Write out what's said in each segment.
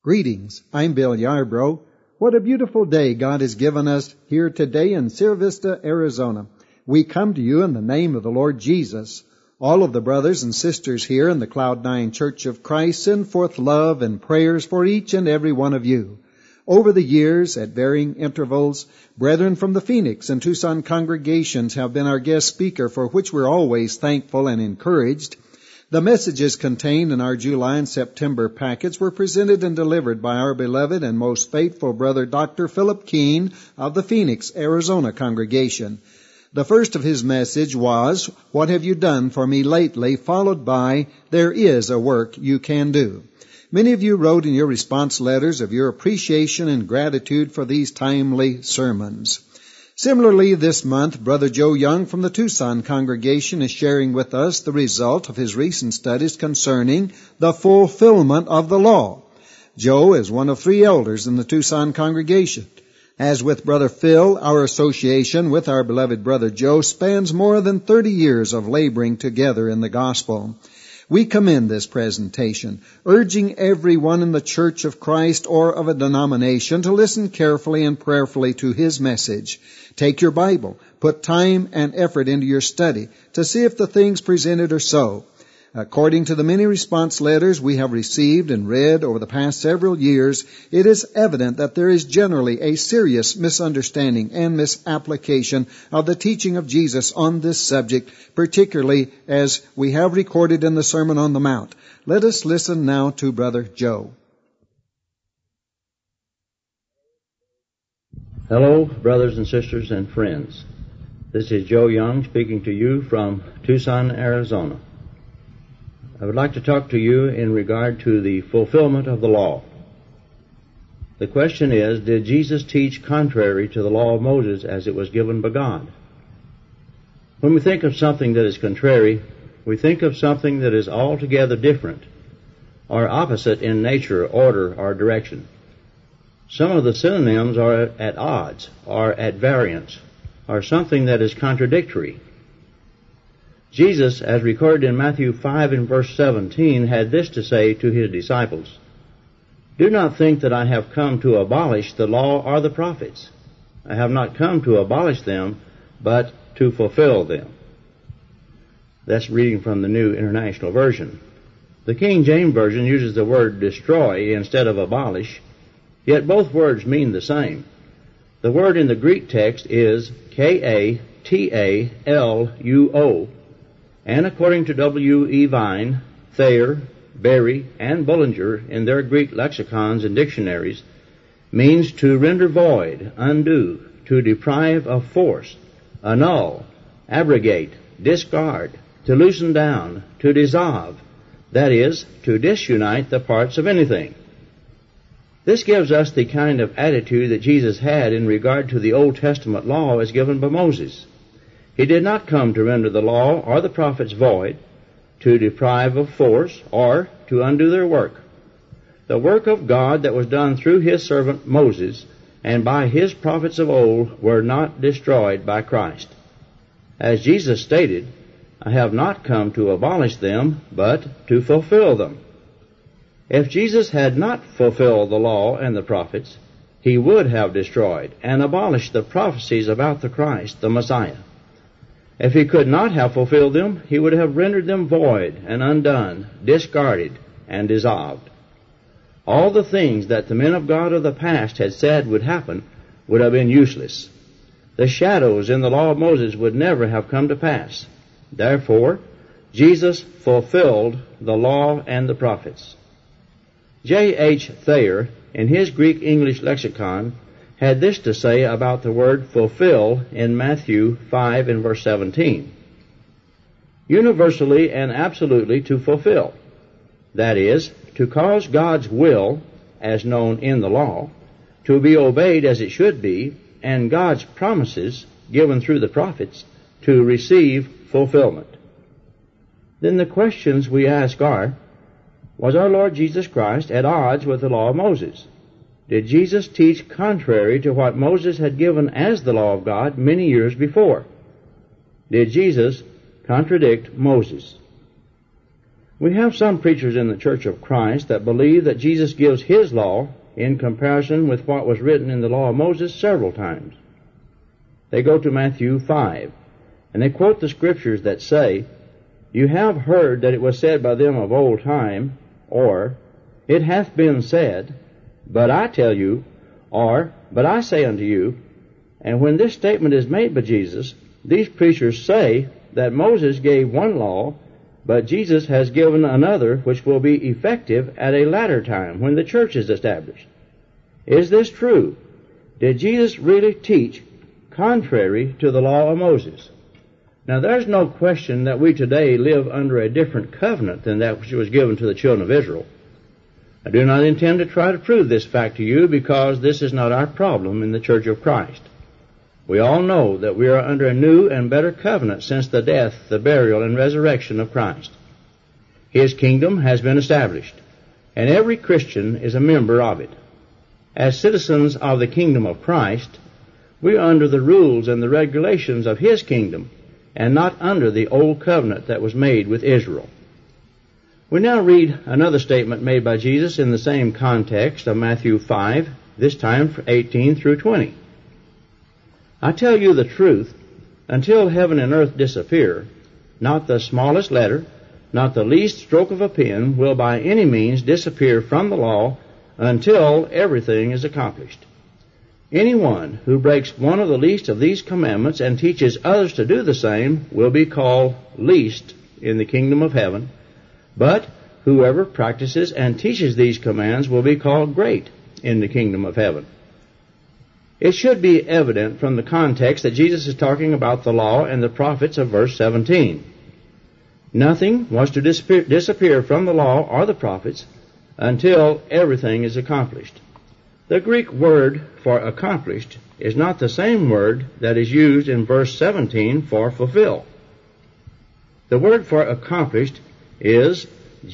Greetings, I'm Bill Yarbrough. What a beautiful day God has given us here today in Sierra Vista, Arizona. We come to you in the name of the Lord Jesus. All of the brothers and sisters here in the Cloud9 Church of Christ send forth love and prayers for each and every one of you. Over the years, at varying intervals, brethren from the Phoenix and Tucson congregations have been our guest speaker, for which we're always thankful and encouraged. The messages contained in our July and September packets were presented and delivered by our beloved and most faithful brother, Dr. Philip Keene of the Phoenix, Arizona congregation. The first of his message was, "What have you done for me lately?" followed by, "There is a work you can do." Many of you wrote in your response letters of your appreciation and gratitude for these timely sermons. Similarly, this month, Brother Joe Young from the Tucson congregation is sharing with us the result of his recent studies concerning the fulfillment of the law. Joe is one of 3 elders in the Tucson congregation. As with Brother Phil, our association with our beloved Brother Joe spans more than 30 years of laboring together in the gospel. We commend this presentation, urging everyone in the Church of Christ or of a denomination to listen carefully and prayerfully to his message. Take your Bible, put time and effort into your study to see if the things presented are so. According to the many response letters we have received and read over the past several years, it is evident that there is generally a serious misunderstanding and misapplication of the teaching of Jesus on this subject, particularly as we have recorded in the Sermon on the Mount. Let us listen now to Brother Joe. Hello, brothers and sisters and friends. This is Joe Young speaking to you from Tucson, Arizona. I would like to talk to you in regard to the fulfillment of the law. The question is, did Jesus teach contrary to the law of Moses as it was given by God? When we think of something that is contrary, we think of something that is altogether different, or opposite in nature, order, or direction. Some of the synonyms are at odds, or at variance, or something that is contradictory. Jesus, as recorded in Matthew 5 and verse 17, had this to say to his disciples, "Do not think that I have come to abolish the law or the prophets. I have not come to abolish them, but to fulfill them." That's reading from the New International Version. The King James Version uses the word destroy instead of abolish, yet both words mean the same. The word in the Greek text is K-A-T-A-L-U-O, and according to W. E. Vine, Thayer, Berry, and Bullinger in their Greek lexicons and dictionaries, means to render void, undo, to deprive of force, annul, abrogate, discard, to loosen down, to dissolve, that is, to disunite the parts of anything. This gives us the kind of attitude that Jesus had in regard to the Old Testament law as given by Moses. He did not come to render the law or the prophets void, to deprive of force, or to undo their work. The work of God that was done through his servant Moses and by his prophets of old were not destroyed by Christ. As Jesus stated, "I have not come to abolish them, but to fulfill them." If Jesus had not fulfilled the law and the prophets, he would have destroyed and abolished the prophecies about the Christ, the Messiah. If he could not have fulfilled them, he would have rendered them void and undone, discarded and dissolved. All the things that the men of God of the past had said would happen would have been useless. The shadows in the law of Moses would never have come to pass. Therefore, Jesus fulfilled the law and the prophets. J. H. Thayer, in his Greek-English lexicon, had this to say about the word fulfill in Matthew 5 and verse 17. Universally and absolutely to fulfill. That is, to cause God's will, as known in the law, to be obeyed as it should be, and God's promises, given through the prophets, to receive fulfillment. Then the questions we ask are, was our Lord Jesus Christ at odds with the law of Moses? Did Jesus teach contrary to what Moses had given as the law of God many years before? Did Jesus contradict Moses? We have some preachers in the Church of Christ that believe that Jesus gives his law in comparison with what was written in the law of Moses several times. They go to Matthew 5, and they quote the scriptures that say, "You have heard that it was said by them of old time," or, "It hath been said, but I tell you," or, "But I say unto you." And when this statement is made by Jesus, these preachers say that Moses gave one law, but Jesus has given another which will be effective at a latter time when the church is established. Is this true? Did Jesus really teach contrary to the law of Moses? Now, there's no question that we today live under a different covenant than that which was given to the children of Israel. I do not intend to try to prove this fact to you because this is not our problem in the Church of Christ. We all know that we are under a new and better covenant since the death, the burial, and resurrection of Christ. His kingdom has been established, and every Christian is a member of it. As citizens of the kingdom of Christ, we are under the rules and the regulations of his kingdom, and not under the old covenant that was made with Israel. We now read another statement made by Jesus in the same context of Matthew 5, this time 18 through 20. "I tell you the truth, until heaven and earth disappear, not the smallest letter, not the least stroke of a pen will by any means disappear from the law until everything is accomplished. Anyone who breaks one of the least of these commandments and teaches others to do the same will be called least in the kingdom of heaven, but whoever practices and teaches these commands will be called great in the kingdom of heaven." It should be evident from the context that Jesus is talking about the law and the prophets of verse 17. Nothing was to disappear from the law or the prophets until everything is accomplished. The Greek word for accomplished is not the same word that is used in verse 17 for fulfill. The word for accomplished is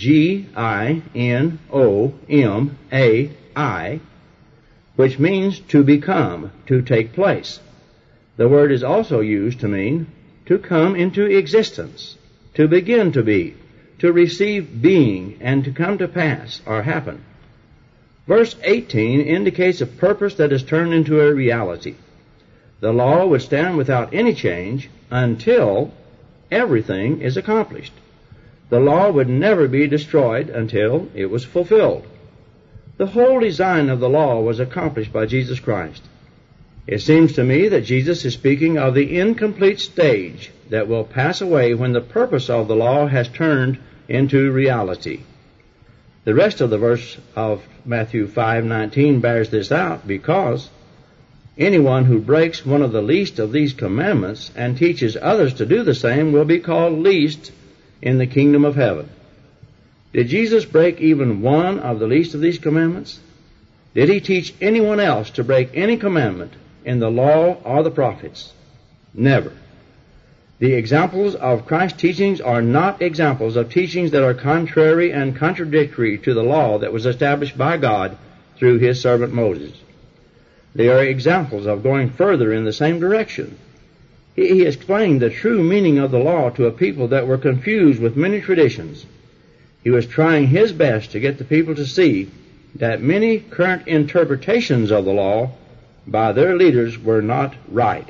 G-I-N-O-M-A-I, which means to become, to take place. The word is also used to mean to come into existence, to begin to be, to receive being, and to come to pass or happen. Verse 18 indicates a purpose that is turned into a reality. The law would stand without any change until everything is accomplished. The law would never be destroyed until it was fulfilled. The whole design of the law was accomplished by Jesus Christ. It seems to me that Jesus is speaking of the incomplete stage that will pass away when the purpose of the law has turned into reality. The rest of the verse of Matthew 5:19 bears this out, because anyone who breaks one of the least of these commandments and teaches others to do the same will be called least in the kingdom of heaven. Did Jesus break even one of the least of these commandments? Did he teach anyone else to break any commandment in the law or the prophets? Never. The examples of Christ's teachings are not examples of teachings that are contrary and contradictory to the law that was established by God through his servant Moses. They are examples of going further in the same direction. He explained the true meaning of the law to a people that were confused with many traditions. He was trying his best to get the people to see that many current interpretations of the law by their leaders were not right.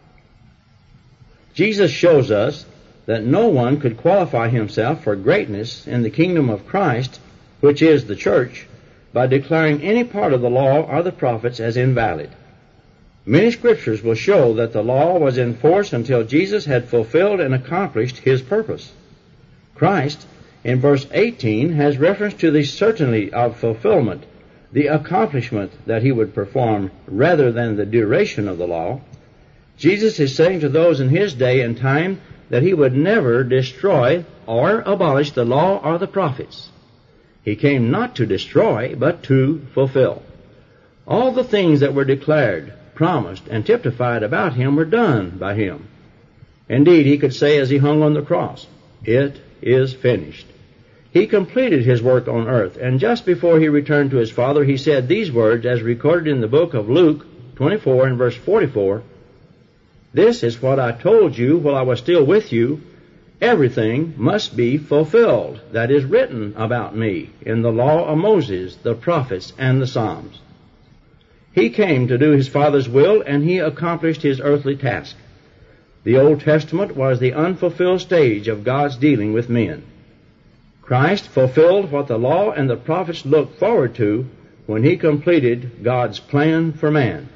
Jesus shows us that no one could qualify himself for greatness in the kingdom of Christ, which is the church, by declaring any part of the law or the prophets as invalid. Many scriptures will show that the law was in force until Jesus had fulfilled and accomplished his purpose. Christ, in verse 18, has reference to the certainty of fulfillment, the accomplishment that he would perform, rather than the duration of the law. Jesus is saying to those in his day and time that he would never destroy or abolish the law or the prophets. He came not to destroy, but to fulfill. All the things that were declared, promised, and typified about him were done by him. Indeed, he could say as he hung on the cross, "It is finished." He completed his work on earth, and just before he returned to his Father, he said these words as recorded in the book of Luke 24 and verse 44, "This is what I told you while I was still with you, everything must be fulfilled that is written about me in the law of Moses, the prophets, and the Psalms. He came to do his Father's will, and he accomplished his earthly task. The Old Testament was the unfulfilled stage of God's dealing with men. Christ fulfilled what the law and the prophets looked forward to when he completed God's plan for man.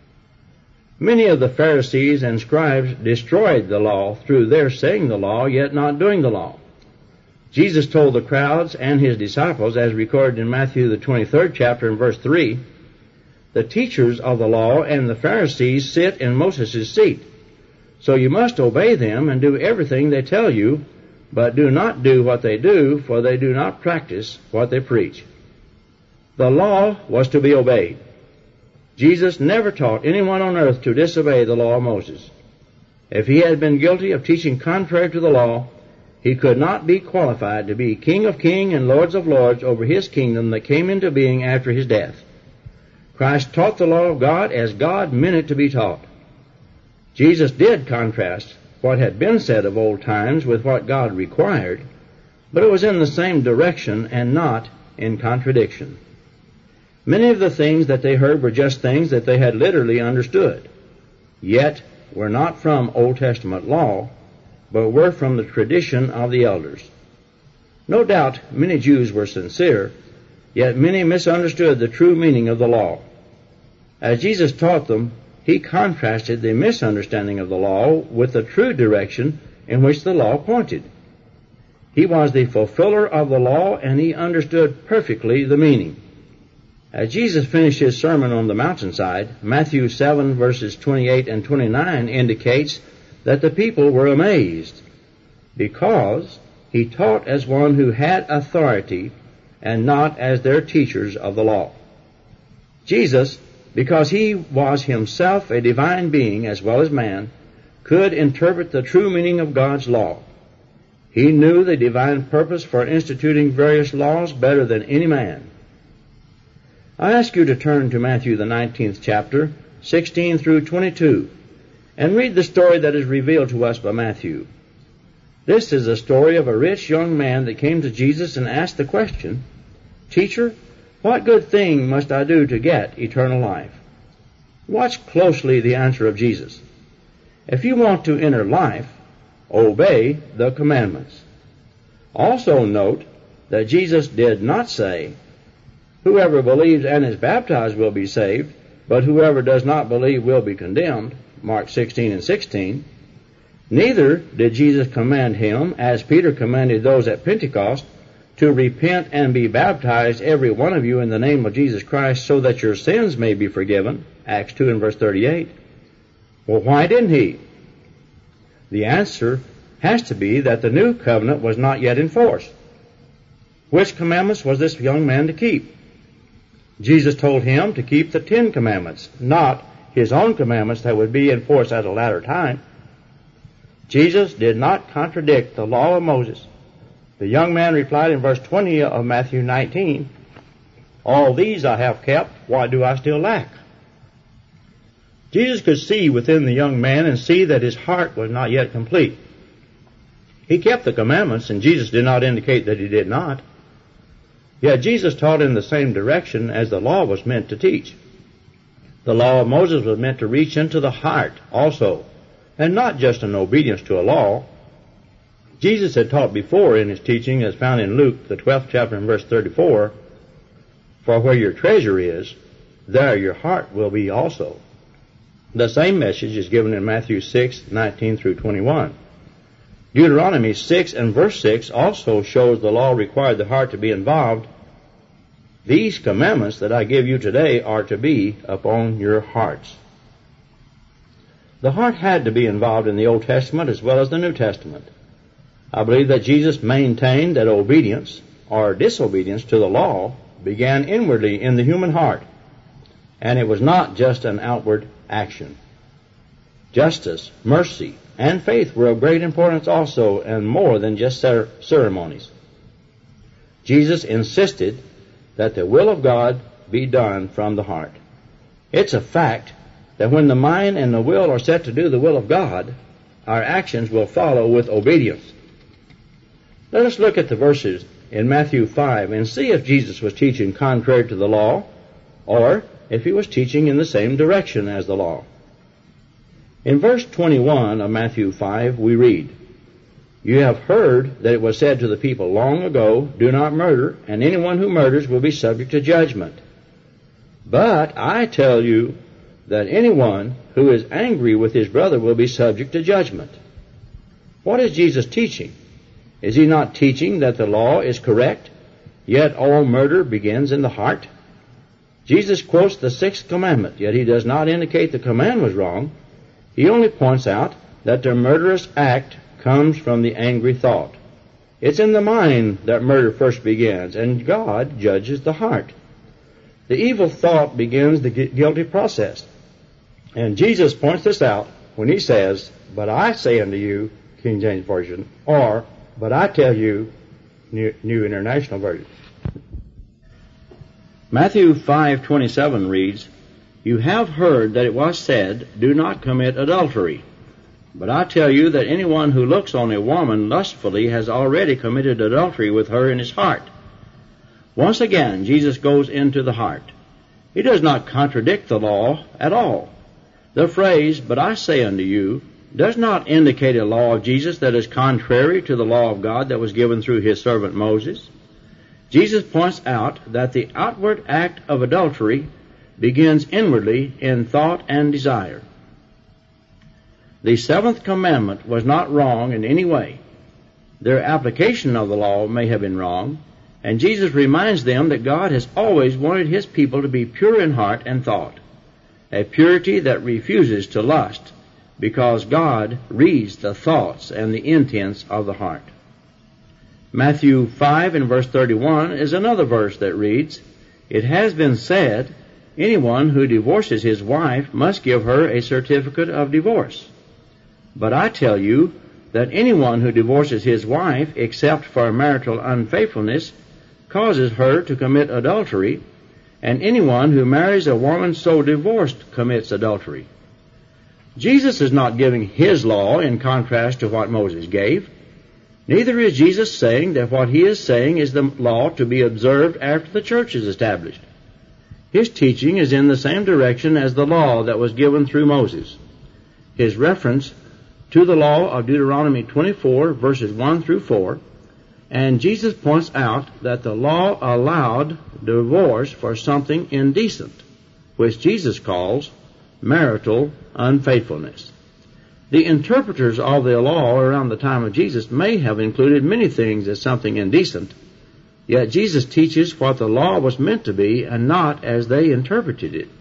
Many of the Pharisees and scribes destroyed the law through their saying the law, yet not doing the law. Jesus told the crowds and his disciples, as recorded in Matthew the 23rd chapter and verse 3, the teachers of the law and the Pharisees sit in Moses' seat. So you must obey them and do everything they tell you, but do not do what they do, for they do not practice what they preach. The law was to be obeyed. Jesus never taught anyone on earth to disobey the law of Moses. If he had been guilty of teaching contrary to the law, he could not be qualified to be King of kings and Lords of lords over his kingdom that came into being after his death. Christ taught the law of God as God meant it to be taught. Jesus did contrast what had been said of old times with what God required, but it was in the same direction and not in contradiction. Many of the things that they heard were just things that they had literally understood, yet were not from Old Testament law, but were from the tradition of the elders. No doubt many Jews were sincere, yet many misunderstood the true meaning of the law. As Jesus taught them, he contrasted the misunderstanding of the law with the true direction in which the law pointed. He was the fulfiller of the law, and he understood perfectly the meaning. As Jesus finished his sermon on the mountainside, Matthew 7 verses 28 and 29 indicates that the people were amazed because he taught as one who had authority and not as their teachers of the law. Jesus, because he was himself a divine being as well as man, could interpret the true meaning of God's law. He knew the divine purpose for instituting various laws better than any man. I ask you to turn to Matthew the 19th chapter, 16 through 22, and read the story that is revealed to us by Matthew. This is a story of a rich young man that came to Jesus and asked the question, "Teacher, what good thing must I do to get eternal life?" Watch closely the answer of Jesus. If you want to enter life, obey the commandments. Also note that Jesus did not say, "Whoever believes and is baptized will be saved, but whoever does not believe will be condemned," Mark 16 and 16. Neither did Jesus command him, as Peter commanded those at Pentecost, to repent and be baptized, every one of you, in the name of Jesus Christ, so that your sins may be forgiven, Acts 2 and verse 38. Well, why didn't he? The answer has to be that the new covenant was not yet in force. Which commandments was this young man to keep? Jesus told him to keep the 10 commandments, not his own commandments that would be in force at a latter time. Jesus did not contradict the law of Moses. The young man replied in verse 20 of Matthew 19, "All these I have kept, why do I still lack?" Jesus could see within the young man and see that his heart was not yet complete. He kept the commandments, and Jesus did not indicate that he did not. Yet Jesus taught in the same direction as the law was meant to teach. The law of Moses was meant to reach into the heart also, and not just an obedience to a law. Jesus had taught before in his teaching, as found in Luke, the 12th chapter and verse 34, "For where your treasure is, there your heart will be also." The same message is given in Matthew 6, 19 through 21. Deuteronomy 6 and verse 6 also shows the law required the heart to be involved. "These commandments that I give you today are to be upon your hearts." The heart had to be involved in the Old Testament as well as the New Testament. I believe that Jesus maintained that obedience or disobedience to the law began inwardly in the human heart, and it was not just an outward action. Justice, mercy, and faith were of great importance also, and more than just ceremonies. Jesus insisted that the will of God be done from the heart. It's a fact that when the mind and the will are set to do the will of God, our actions will follow with obedience. Let us look at the verses in Matthew 5 and see if Jesus was teaching contrary to the law or if he was teaching in the same direction as the law. In verse 21 of Matthew 5 we read, "You have heard that it was said to the people long ago, 'Do not murder, and anyone who murders will be subject to judgment.' But I tell you that anyone who is angry with his brother will be subject to judgment." What is Jesus teaching? Is he not teaching that the law is correct, yet all murder begins in the heart? Jesus quotes the 6th commandment, yet he does not indicate the command was wrong. He only points out that the murderous act comes from the angry thought. It's in the mind that murder first begins, and God judges the heart. The evil thought begins the guilty process. And Jesus points this out when he says, "But I say unto you," King James Version, or "But I tell you," New International Version. Matthew 5:27 reads, "You have heard that it was said, 'Do not commit adultery.' But I tell you that anyone who looks on a woman lustfully has already committed adultery with her in his heart." Once again, Jesus goes into the heart. He does not contradict the law at all. The phrase, "But I say unto you," does not indicate a law of Jesus that is contrary to the law of God that was given through his servant Moses. Jesus points out that the outward act of adultery begins inwardly in thought and desire. The 7th commandment was not wrong in any way. Their application of the law may have been wrong, and Jesus reminds them that God has always wanted his people to be pure in heart and thought, a purity that refuses to lust, because God reads the thoughts and the intents of the heart. Matthew 5 and verse 31 is another verse that reads, "It has been said, anyone who divorces his wife must give her a certificate of divorce. But I tell you that anyone who divorces his wife except for marital unfaithfulness causes her to commit adultery, and anyone who marries a woman so divorced commits adultery." Jesus is not giving his law in contrast to what Moses gave. Neither is Jesus saying that what he is saying is the law to be observed after the church is established. His teaching is in the same direction as the law that was given through Moses. His reference to the law of Deuteronomy 24, verses 1 through 4, and Jesus points out that the law allowed divorce for something indecent, which Jesus calls marital unfaithfulness. The interpreters of the law around the time of Jesus may have included many things as something indecent, yet Jesus teaches what the law was meant to be and not as they interpreted it.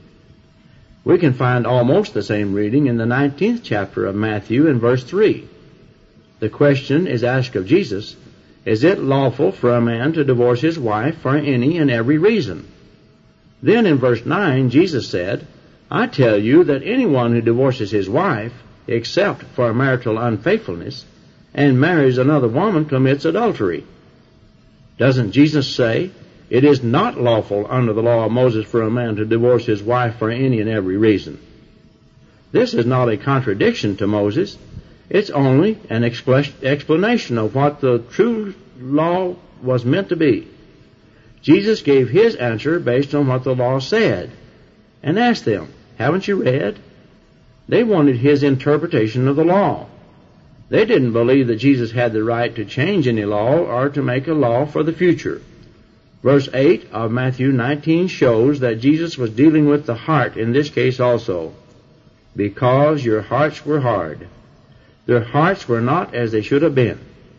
We can find almost the same reading in the 19th chapter of Matthew in verse 3. The question is asked of Jesus, is it lawful for a man to divorce his wife for any and every reason? Then in verse 9, Jesus said, I tell you that anyone who divorces his wife, except for marital unfaithfulness, and marries another woman commits adultery. Doesn't Jesus say, it is not lawful under the law of Moses for a man to divorce his wife for any and every reason? This is not a contradiction to Moses. It's only an explanation of what the true law was meant to be. Jesus gave his answer based on what the law said and asked them, haven't you read? They wanted his interpretation of the law. They didn't believe that Jesus had the right to change any law or to make a law for the future. Verse 8 of Matthew 19 shows that Jesus was dealing with the heart in this case also. Because your hearts were hard. Their hearts were not as they should have been.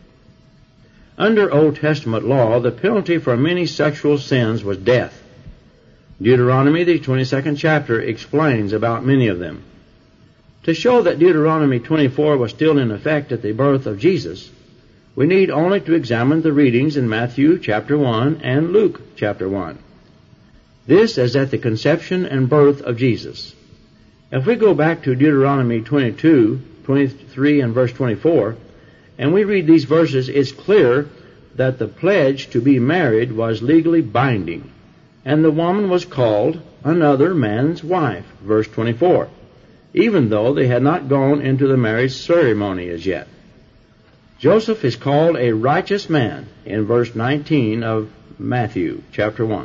Under Old Testament law, the penalty for many sexual sins was death. Deuteronomy, the 22nd chapter, explains about many of them. To show that Deuteronomy 24 was still in effect at the birth of Jesus, we need only to examine the readings in Matthew chapter 1 and Luke chapter 1. This is at the conception and birth of Jesus. If we go back to Deuteronomy 22, 23 and verse 24, and we read these verses, it's clear that the pledge to be married was legally binding, and the woman was called another man's wife, verse 24, even though they had not gone into the marriage ceremony as yet. Joseph is called a righteous man in verse 19 of Matthew chapter 1.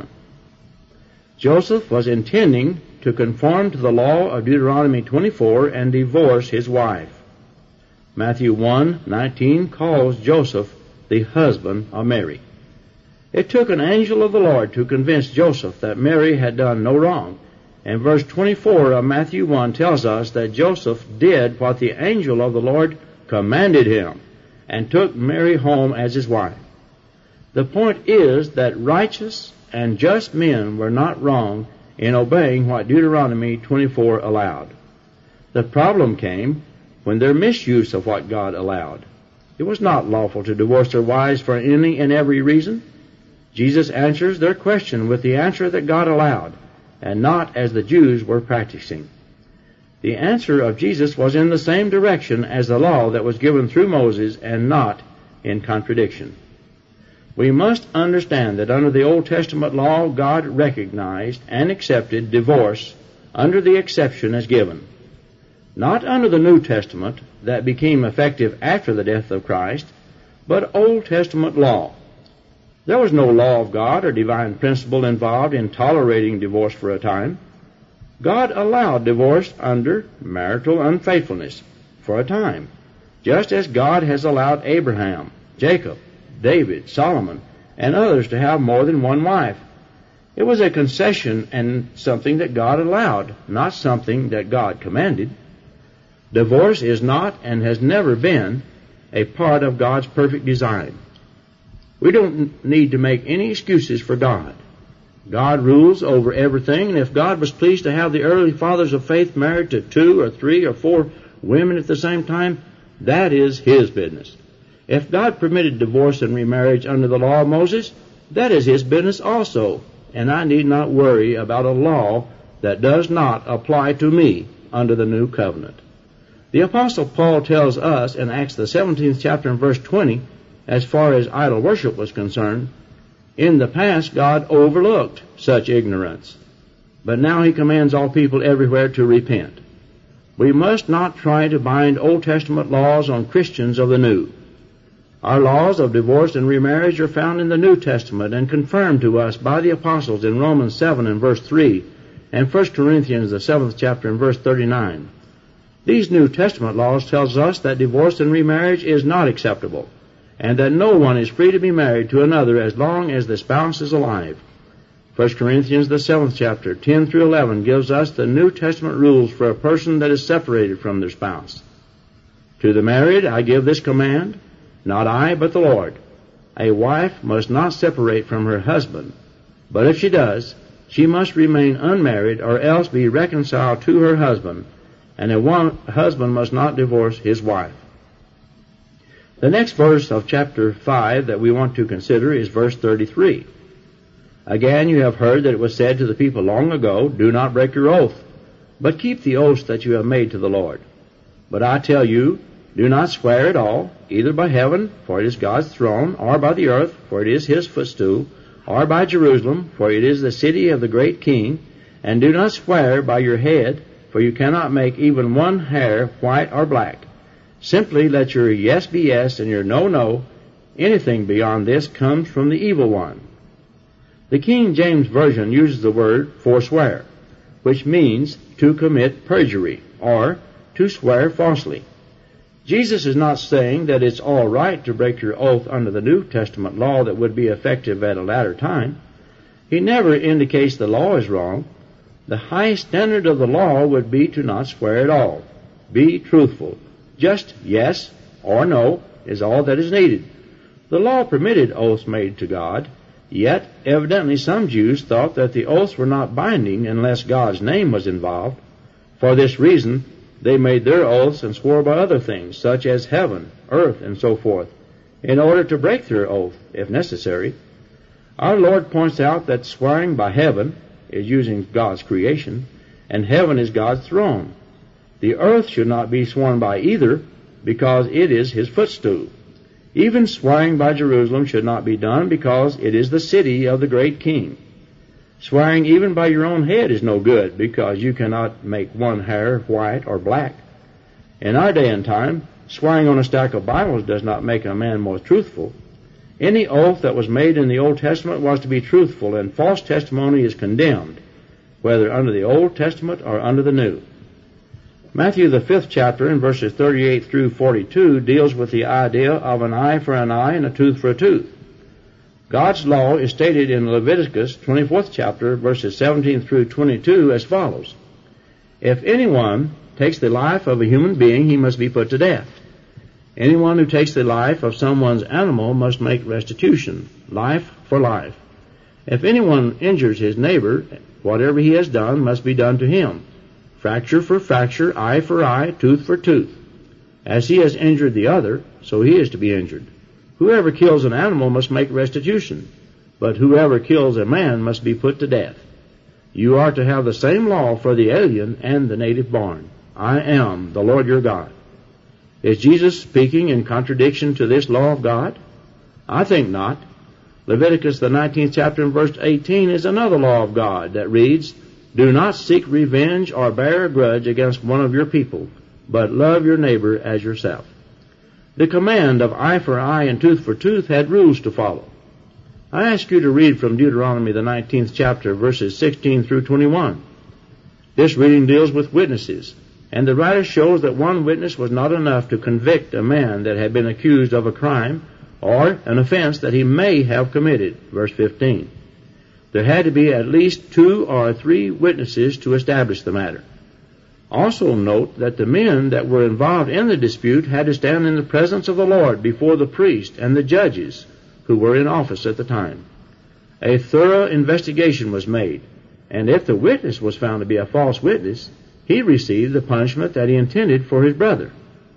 Joseph was intending to conform to the law of Deuteronomy 24 and divorce his wife. Matthew 1:19 calls Joseph the husband of Mary. It took an angel of the Lord to convince Joseph that Mary had done no wrong, and verse 24 of Matthew 1 tells us that Joseph did what the angel of the Lord commanded him and took Mary home as his wife. The point is that righteous and just men were not wrong in obeying what Deuteronomy 24 allowed. The problem came when their misuse of what God allowed. It was not lawful to divorce their wives for any and every reason. Jesus answers their question with the answer that God allowed, and not as the Jews were practicing. The answer of Jesus was in the same direction as the law that was given through Moses, and not in contradiction. We must understand that under the Old Testament law, God recognized and accepted divorce under the exception as given. Not under the New Testament that became effective after the death of Christ, but Old Testament law. There was no law of God or divine principle involved in tolerating divorce for a time. God allowed divorce under marital unfaithfulness for a time, just as God has allowed Abraham, Jacob, David, Solomon, and others to have more than one wife. It was a concession and something that God allowed, not something that God commanded. Divorce is not and has never been a part of God's perfect design. We don't need to make any excuses for God. God rules over everything, and if God was pleased to have the early fathers of faith married to 2 or 3 or 4 women at the same time, that is His business. If God permitted divorce and remarriage under the law of Moses, that is His business also, and I need not worry about a law that does not apply to me under the new covenant. The Apostle Paul tells us in Acts the 17th chapter and verse 20, as far as idol worship was concerned, in the past God overlooked such ignorance, but now He commands all people everywhere to repent. We must not try to bind Old Testament laws on Christians of the New. Our laws of divorce and remarriage are found in the New Testament and confirmed to us by the apostles in Romans 7 and verse 3 and 1 Corinthians the 7th chapter and verse 39. These New Testament laws tells us that divorce and remarriage is not acceptable, and that no one is free to be married to another as long as the spouse is alive. 1 Corinthians the 7th chapter, 10 through 11, gives us the New Testament rules for a person that is separated from their spouse. To the married I give this command, not I, but the Lord. A wife must not separate from her husband, but if she does, she must remain unmarried or else be reconciled to her husband, and a husband must not divorce his wife. The next verse of chapter 5 that we want to consider is verse 33. Again, you have heard that it was said to the people long ago, do not break your oath, but keep the oaths that you have made to the Lord. But I tell you, do not swear at all, either by heaven, for it is God's throne, or by the earth, for it is His footstool, or by Jerusalem, for it is the city of the great King, and do not swear by your head, for you cannot make even one hair white or black. Simply let your yes be yes and your no, no. Anything beyond this comes from the evil one. The King James Version uses the word forswear, which means to commit perjury, or to swear falsely. Jesus is not saying that it's all right to break your oath under the New Testament law that would be effective at a latter time. He never indicates the law is wrong. The high standard of the law would be to not swear at all. Be truthful. Just yes or no is all that is needed. The law permitted oaths made to God, yet evidently some Jews thought that the oaths were not binding unless God's name was involved. For this reason, they made their oaths and swore by other things, such as heaven, earth, and so forth, in order to break their oath, if necessary. Our Lord points out that swearing by heaven is using God's creation, and heaven is God's throne. The earth should not be sworn by either, because it is His footstool. Even swearing by Jerusalem should not be done, because it is the city of the great King. Swearing even by your own head is no good, because you cannot make one hair white or black. In our day and time, Swearing on a stack of Bibles does not make a man more truthful. Any oath that was made in the Old Testament was to be truthful, and false testimony is condemned, whether under the Old Testament or under the New. Matthew, the 5th chapter, in verses 38 through 42, deals with the idea of an eye for an eye and a tooth for a tooth. God's law is stated in Leviticus, 24th chapter, verses 17 through 22 as follows. If anyone takes the life of a human being, he must be put to death. Anyone who takes the life of someone's animal must make restitution, life for life. If anyone injures his neighbor, whatever he has done must be done to him. Fracture for fracture, eye for eye, tooth for tooth. As he has injured the other, so he is to be injured. Whoever kills an animal must make restitution, but whoever kills a man must be put to death. You are to have the same law for the alien and the native born. I am the Lord your God. Is Jesus speaking in contradiction to this law of God? I think not. Leviticus, the 19th chapter, and verse 18 is another law of God that reads, Do not seek revenge or bear a grudge against one of your people, but love your neighbor as yourself. The command of eye for eye and tooth for tooth had rules to follow. I ask you to read from Deuteronomy, the 19th chapter, verses 16 through 21. This reading deals with witnesses, and the writer shows that one witness was not enough to convict a man that had been accused of a crime or an offense that he may have committed, verse 15. There had to be at least 2 or 3 witnesses to establish the matter. Also note that the men that were involved in the dispute had to stand in the presence of the Lord before the priest and the judges who were in office at the time. A thorough investigation was made, and if the witness was found to be a false witness, he received the punishment that he intended for his brother.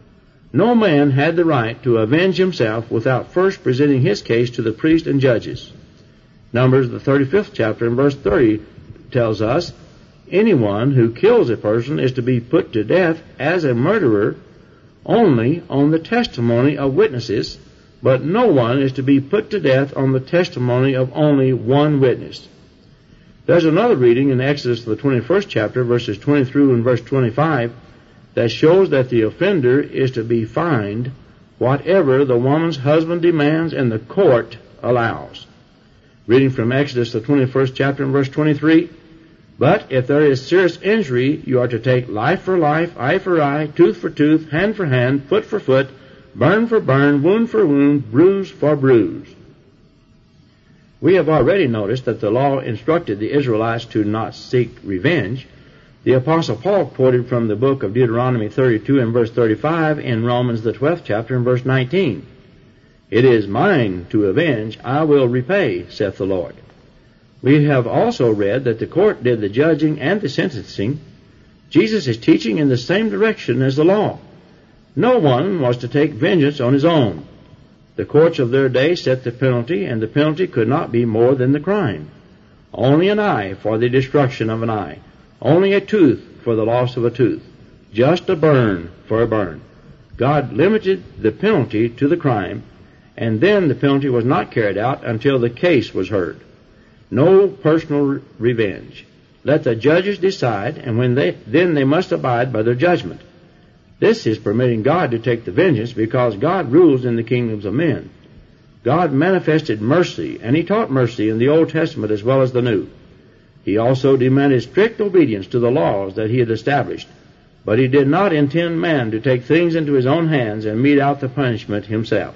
No man had the right to avenge himself without first presenting his case to the priest and judges. Numbers, the 35th chapter, and verse 30 tells us, anyone who kills a person is to be put to death as a murderer only on the testimony of witnesses, but no one is to be put to death on the testimony of only one witness. There's another reading in Exodus, the 21st chapter, verses 20 through and verse 25, that shows that the offender is to be fined whatever the woman's husband demands and the court allows. Reading from Exodus, the 21st chapter, and verse 23, But if there is serious injury, you are to take life for life, eye for eye, tooth for tooth, hand for hand, foot for foot, burn for burn, wound for wound, bruise for bruise. We have already noticed that the law instructed the Israelites to not seek revenge. The Apostle Paul quoted from the book of Deuteronomy 32 and verse 35 in Romans, the 12th chapter, and verse 19. It is mine to avenge, I will repay, saith the Lord. We have also read that the court did the judging and the sentencing. Jesus is teaching in the same direction as the law. No one was to take vengeance on his own. The courts of their day set the penalty, and the penalty could not be more than the crime. Only an eye for the destruction of an eye. Only a tooth for the loss of a tooth. Just a burn for a burn. God limited the penalty to the crime, and then the penalty was not carried out until the case was heard. No personal revenge. Let the judges decide, and then they must abide by their judgment. This is permitting God to take the vengeance because God rules in the kingdoms of men. God manifested mercy, and He taught mercy in the Old Testament as well as the New. He also demanded strict obedience to the laws that He had established, but He did not intend man to take things into his own hands and mete out the punishment himself.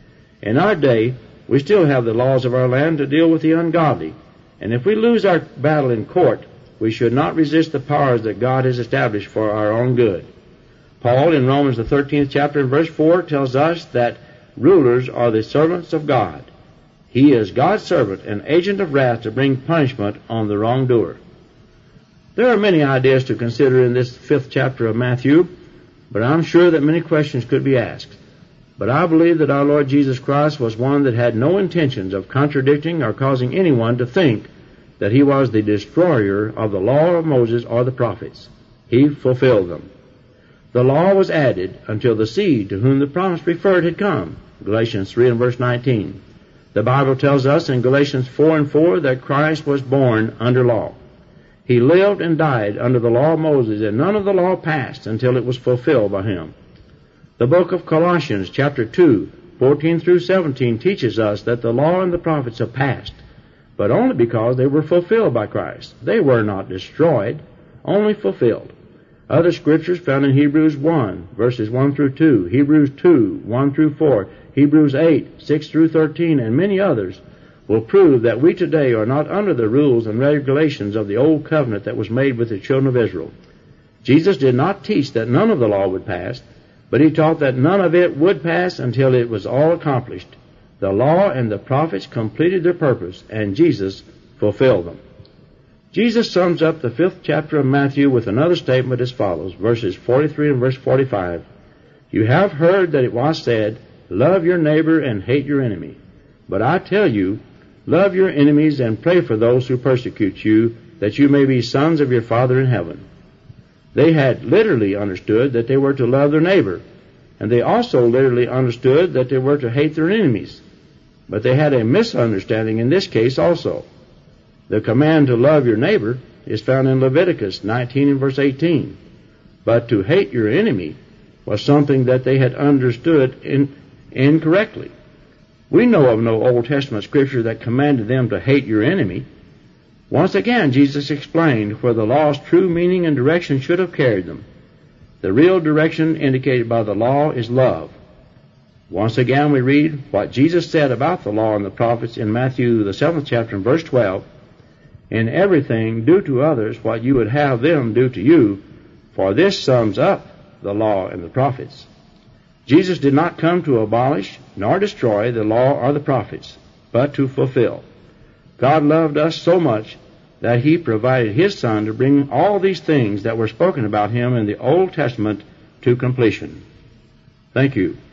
In our day, we still have the laws of our land to deal with the ungodly, and if we lose our battle in court, we should not resist the powers that God has established for our own good. Paul, in Romans, the 13th chapter, and verse 4, tells us that rulers are the servants of God. He is God's servant, an agent of wrath to bring punishment on the wrongdoer. There are many ideas to consider in this 5th chapter of Matthew, but I'm sure that many questions could be asked. But I believe that our Lord Jesus Christ was one that had no intentions of contradicting or causing anyone to think that He was the destroyer of the law of Moses or the prophets. He fulfilled them. The law was added until the seed to whom the promise referred had come. Galatians 3 and verse 19. The Bible tells us in Galatians 4 and 4 that Christ was born under law. He lived and died under the law of Moses, and none of the law passed until it was fulfilled by Him. The book of Colossians, chapter 2, 14 through 17, teaches us that the law and the prophets have passed, but only because they were fulfilled by Christ. They were not destroyed, only fulfilled. Other scriptures found in Hebrews 1, verses 1 through 2, Hebrews 2, 1 through 4, Hebrews 8, 6 through 13, and many others will prove that we today are not under the rules and regulations of the old covenant that was made with the children of Israel. Jesus did not teach that none of the law would pass, but he taught that none of it would pass until it was all accomplished. The law and the prophets completed their purpose, and Jesus fulfilled them. Jesus sums up the 5th chapter of Matthew with another statement as follows, verses 43 and verse 45. You have heard that it was said, love your neighbor and hate your enemy. But I tell you, love your enemies and pray for those who persecute you, that you may be sons of your Father in heaven. They had literally understood that they were to love their neighbor, and they also literally understood that they were to hate their enemies. But they had a misunderstanding in this case also. The command to love your neighbor is found in Leviticus 19 and verse 18. But to hate your enemy was something that they had understood incorrectly. We know of no Old Testament scripture that commanded them to hate your enemy. Once again, Jesus explained where the law's true meaning and direction should have carried them. The real direction indicated by the law is love. Once again, we read what Jesus said about the law and the prophets in Matthew, the 7th chapter, and verse 12. In everything, do to others what you would have them do to you, for this sums up the law and the prophets. Jesus did not come to abolish nor destroy the law or the prophets, but to fulfill. God loved us so much that he provided his Son to bring all these things that were spoken about him in the Old Testament to completion. Thank you.